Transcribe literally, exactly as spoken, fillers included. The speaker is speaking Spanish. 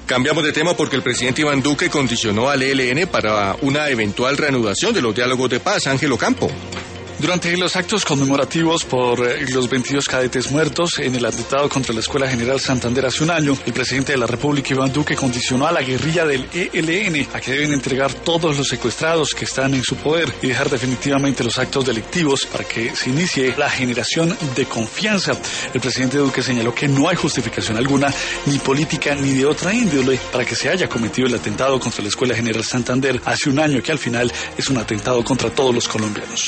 Cambiamos de tema porque el presidente Iván Duque condicionó al E L N para una eventual reanudación de los diálogos de paz. Ángel Ocampo. Durante los actos conmemorativos por los veintidós cadetes muertos en el atentado contra la Escuela General Santander hace un año, el presidente de la República, Iván Duque, condicionó a la guerrilla del E L N a que deben entregar todos los secuestrados que están en su poder y dejar definitivamente los actos delictivos para que se inicie la generación de confianza. El presidente Duque señaló que no hay justificación alguna, ni política ni de otra índole, para que se haya cometido el atentado contra la Escuela General Santander hace un año, que al final es un atentado contra todos los colombianos.